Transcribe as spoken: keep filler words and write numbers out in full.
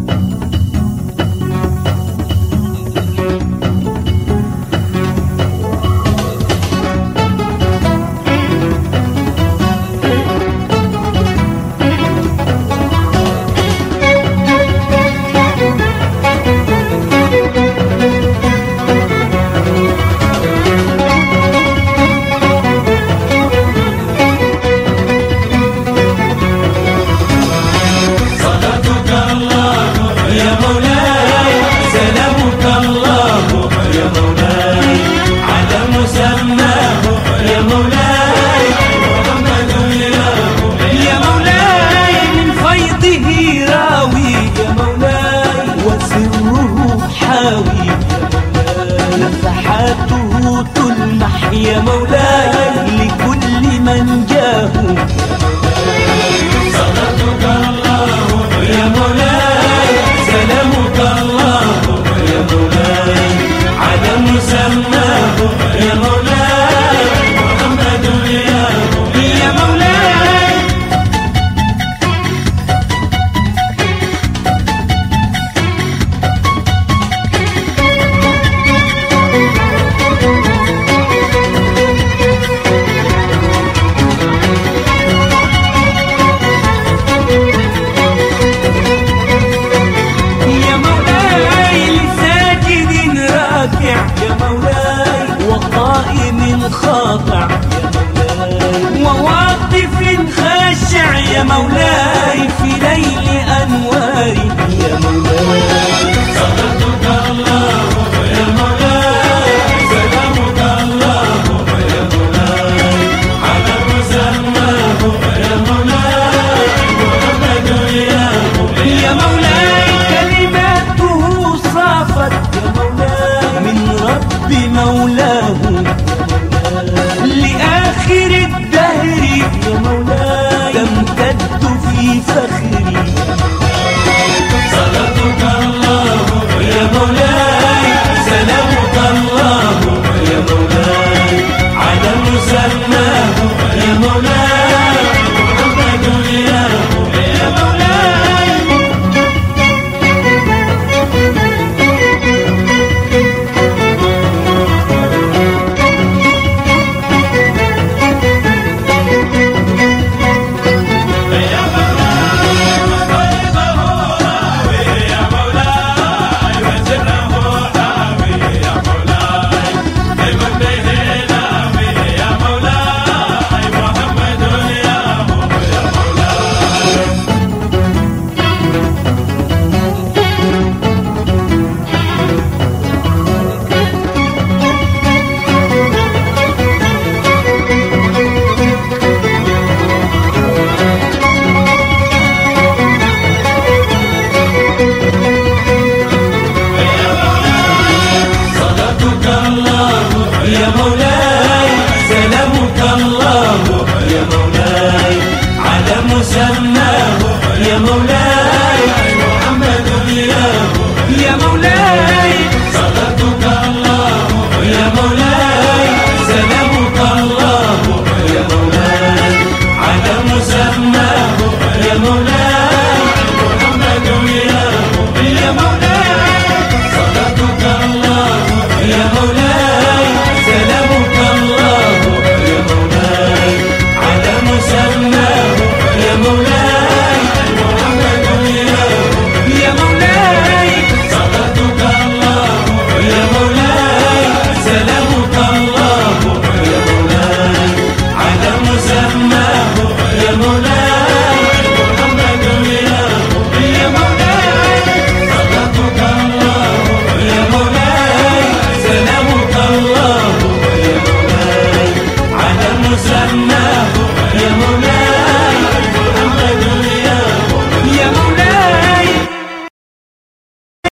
نفحاته تلمح يا مولاي لكل من جاه. صلاتك الله يا مولاي، سلامك الله يا مولاي، على مسماه يا مولاي، محمد يا مولاي. خاضع وواقف خاشع يا مولاي في ليل أنواري يا مولاي. صلاتك الله يا مولاي، سلامك الله يا مولاي، على مسماه يا مولاي، محمد يا مولاي. كلماته صافت يا مولاي من رب مولاه لآخر الدهر يا مولاي، تمتد في فخري. صلاتك الله يا مولاي، سلامك الله يا مولاي، على مسماه يا مولاي، محمد يا مولاي. يا مولاي، سلامك الله يا مولاي، على مسماه يا مولاي، محمد يا مولاي. صلاتك الله يا مولاي، سلامك الله يا مولاي، على مسماه يا مولاي، محمد يا مولاي. صلاتك الله يا مولاي، سلامك الله يا مولاي، على مسماه يا مولاي، محمد يا مولاي. صلاتك الله يا مولاي، سلامك الله يا مولاي، على مسماه يا مولاي، محمد يا مولاي. صلاتك الله يا مولاي، سلامك الله يا مولاي، على مسماه يا مولاي.